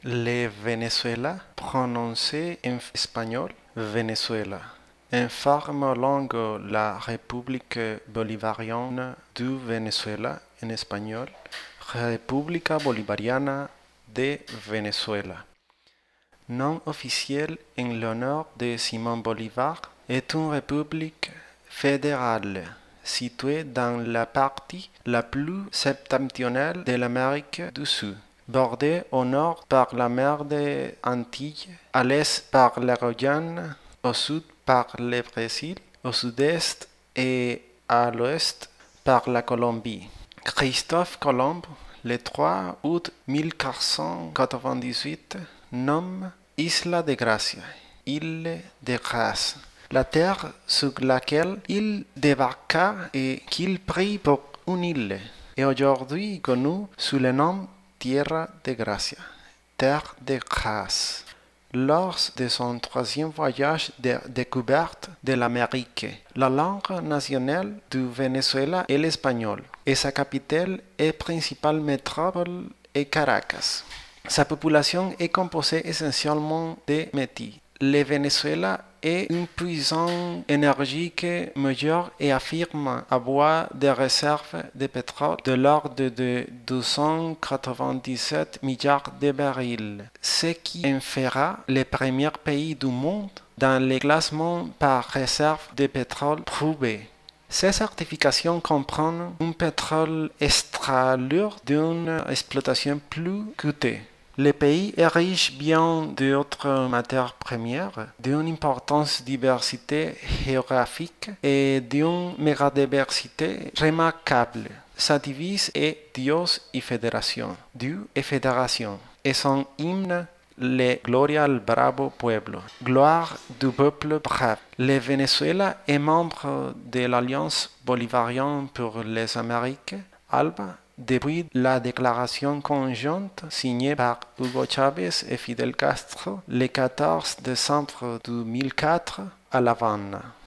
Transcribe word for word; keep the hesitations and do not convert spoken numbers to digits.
Le Venezuela, prononcé en espagnol, Venezuela, en forme langue la République bolivarienne du Venezuela en espagnol, República Bolivariana de Venezuela. Nom officiel en l'honneur de Simón Bolívar, est une république fédérale située dans la partie la plus septentrionale de l'Amérique du Sud, bordée au nord par la mer des Antilles, à l'est par la Guyane, au sud par le Brésil, au sud-est et à l'ouest par la Colombie. Christophe Colomb, le trois août mille quatre cent quatre-vingt-dix-huit, nomme Isla de Gracia, île de grâce, la terre sur laquelle il débarqua et qu'il prit pour une île, est aujourd'hui connue sous le nom Tierra de Gracia, terre de grâce. Lors de son troisième voyage de découverte de l'Amérique, la langue nationale du Venezuela est l'espagnol et sa capitale et principale métropole est Caracas. Sa population est composée essentiellement de métis. Le Venezuela est une puissance énergique majeure et affirme avoir des réserves de pétrole de l'ordre de deux cent quatre-vingt-dix-sept milliards de barils, ce qui en fera le premier pays du monde dans les classements par réserve de pétrole prouvé. Ces certifications comprennent un pétrole extra lourd d'une exploitation plus coûteuse. Le pays est riche bien d'autres matières premières, d'une importante diversité géographique et d'une mégadiversité remarquable. Sa devise est Dios y Fédération, Dieu et Fédération, et son hymne le Gloria al Bravo Pueblo, gloire du peuple brave. Le Venezuela est membre de l'Alliance bolivarienne pour les Amériques, ALBA, depuis la déclaration conjointe signée par Hugo Chávez et Fidel Castro le quatorze décembre deux mille quatre à La Habana.